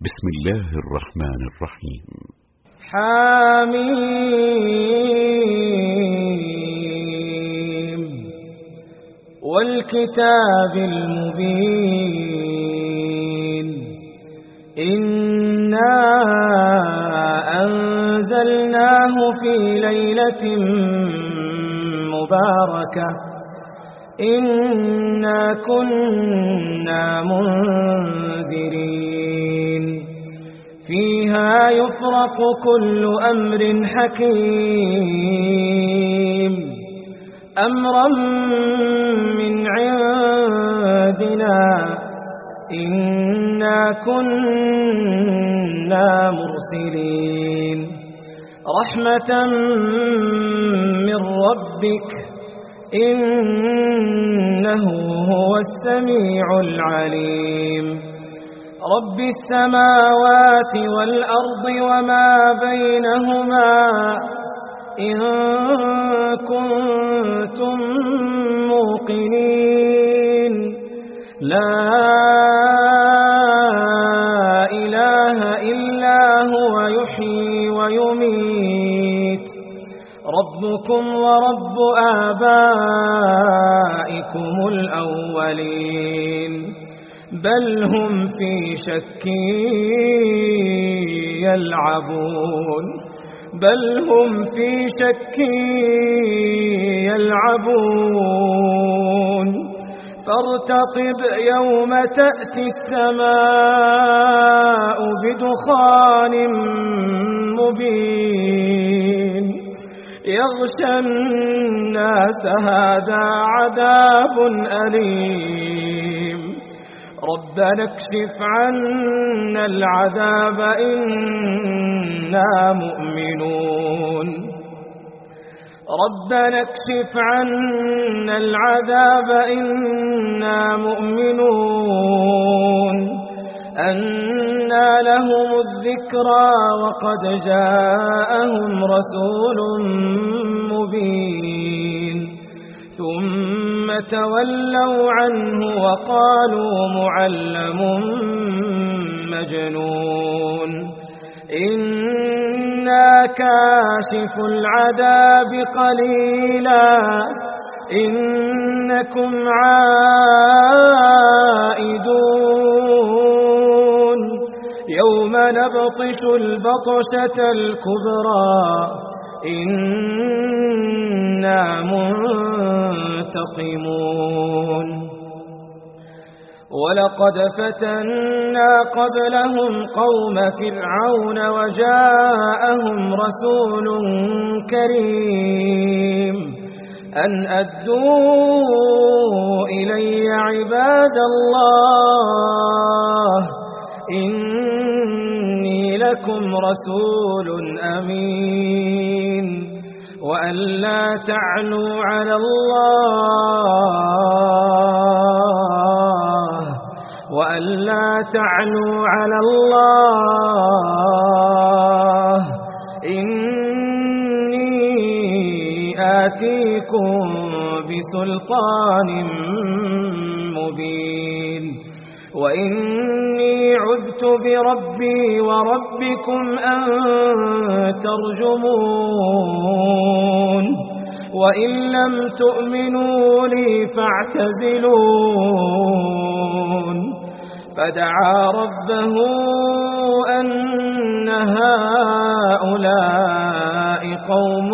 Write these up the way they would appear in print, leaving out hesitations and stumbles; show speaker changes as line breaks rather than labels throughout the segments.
بسم الله الرحمن الرحيم.
حميم والكتاب المبين إنا أنزلناه في ليلة مباركة إنا كنا منذرين فيها يفرق كل أمر حكيم أمرا من عندنا إنا كنا مرسلين رحمة من ربك إنه هو السميع العليم رب السماوات والأرض وما بينهما إن كنتم موقنين لا إله إلا هو يحيي ويميت ربكم ورب آبائكم الأولين بل هم في شك يلعبون فارتقب يوم تأتي السماء بدخان مبين يغشى الناس هذا عذاب أليم ربنا اكشف عنا العذاب إنا مؤمنون ربنا اكشف عنا العذاب إنا مؤمنون أنى لهم الذكرى وقد جاءهم رسول مبين ثم تولوا عنه وقالوا معلم مجنون إنا كاشف العذاب قليلا إنكم عائدون يوم نبطش البطشة الكبرى إنا منتقمون ولقد فتنا قبلهم قوم فرعون وجاءهم رسول كريم أن أدوا إلي عباد الله إني لكم رسول أمين وأن لا تعلوا على الله إني آتيكم بسلطان مبين وإني عذت بربي وربكم أن ترجمون وإن لم تؤمنوا لي فاعتزلون فدعا ربه أن هؤلاء قوم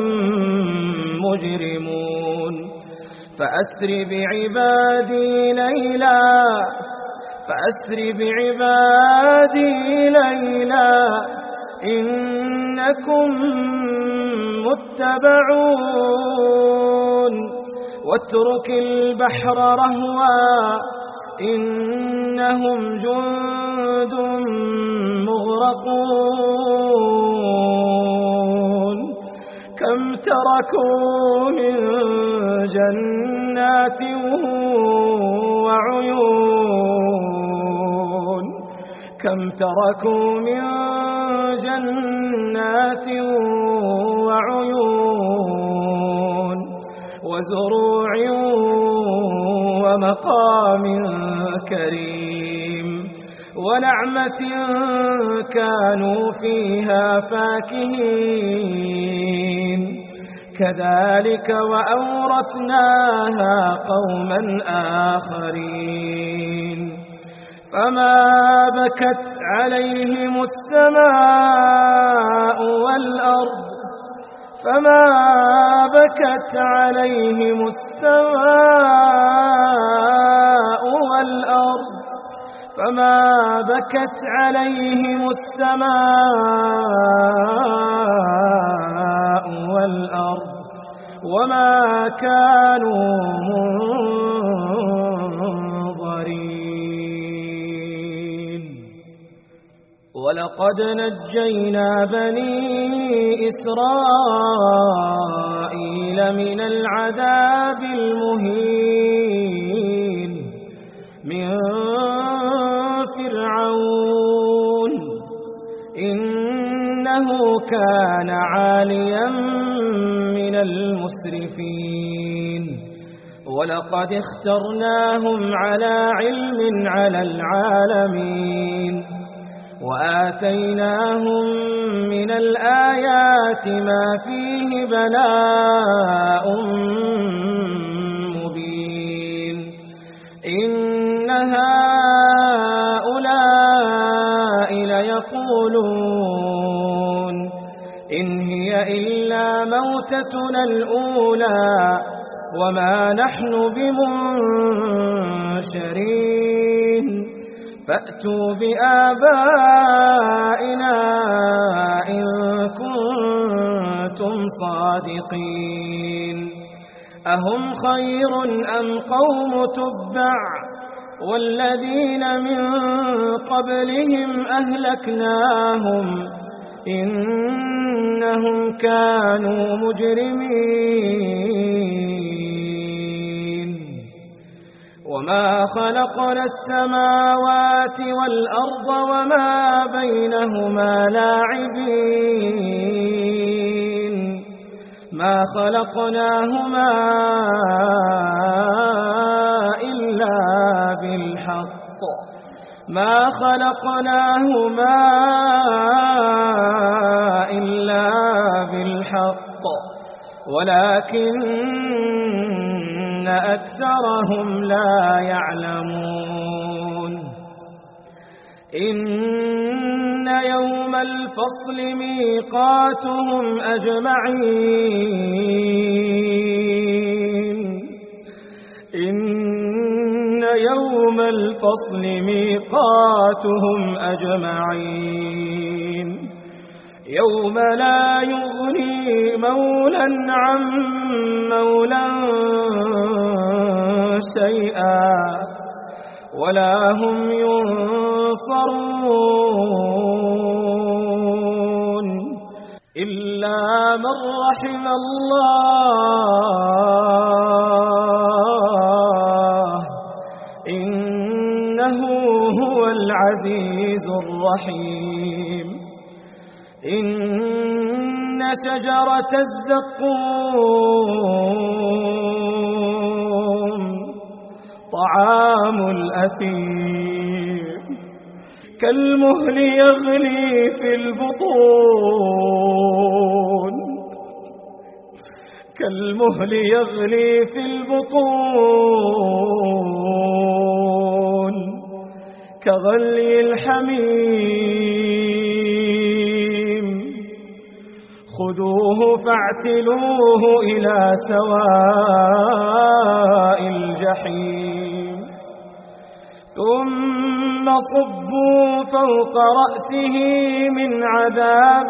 مجرمون فأسر بعبادي ليلا إنكم متبعون واترك البحر رهوا إنهم جند مغرقون كم تركوا من جنات وعيون وزروع ومقام كريم ونعمة كانوا فيها فاكهين كذلك وأورثناها قوما آخرين فما بكت عليهم السماء والأرض فما بكت عليهم السماء والأرض فما بكت عليهم السماء والأرض وما كانوا منظرين ولقد نجينا بني إسرائيل من العذاب المهين من فرعون إنه كان عاليا من المسرفين ولقد اخترناهم على علم على العالمين وآتيناهم من الآيات ما فيه بلاء مبين إن هؤلاء ليقولون إن هي إلا موتتنا الأولى وما نحن بمنشرين فأتوا بآبائنا إن كنتم صادقين أهم خير أم قوم تبع والذين من قبلهم أهلكناهم إنهم كانوا مجرمين وما خلقنا السماوات والأرض وما بينهما لاعبين ما خلقناهما إلا بالحق ما خلقناهما إلا بالحق ولكن أكثرهم لا يعلمون إن يوم الفصل ميقاتهم أجمعين إن يوم الفصل ميقاتهم أجمعين يوم لا يغني مولا عن مولا شيئا ولا هم ينصرون إلا من رحم الله إنه هو العزيز الرحيم إن شجرة الزقوم طعام الأثيم كالمهل يغلي في البطون كالمهل يغلي في البطون كغلي الحميم خذوه فاعتلوه إلى سواء الجحيم ثم صبوا فوق رأسه من عذاب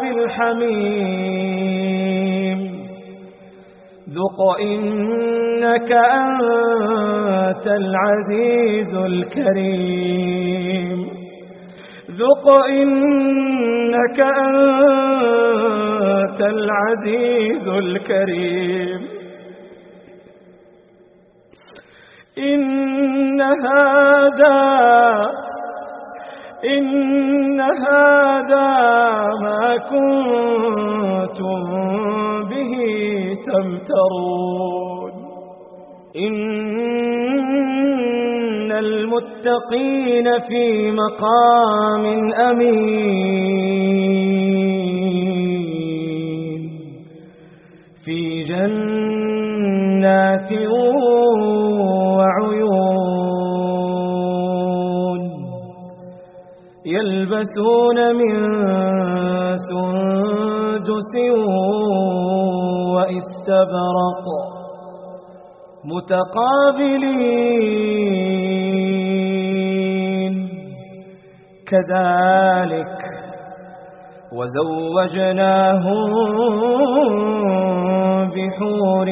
الحميم ذق إنك أنت العزيز الكريم ذق إنك أنت العزيز الكريم إن هذا ما كنتم به تمترون إن المتقين في مقام أمين في جنات وعيون يلبسون من سندس واستبرق متقابلين كذلك وزوجناهم بحور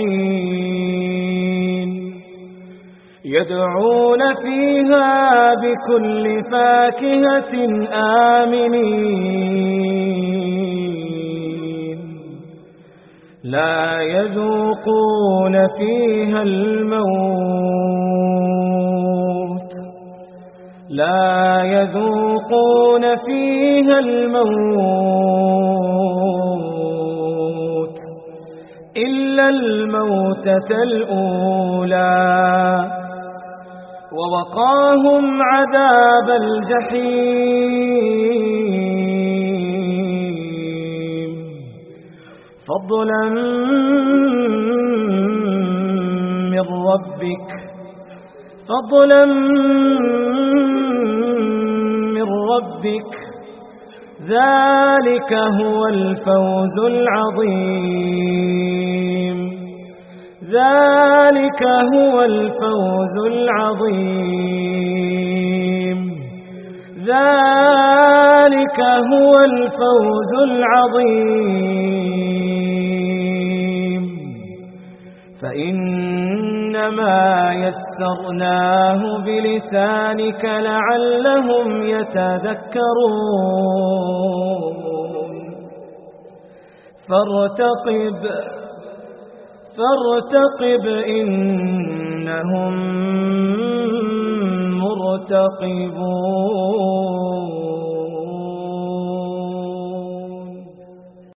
عين يدعون فيها بكل فاكهة آمنين لا يذوقون فيها الموت إلا الموتة الأولى ووقاهم عذاب الجحيم فضلا من ربك ذلك هو الفوز العظيم فإنما يسرناه بلسانك لعلهم يتذكرون فارتقب إنهم مرتقبون.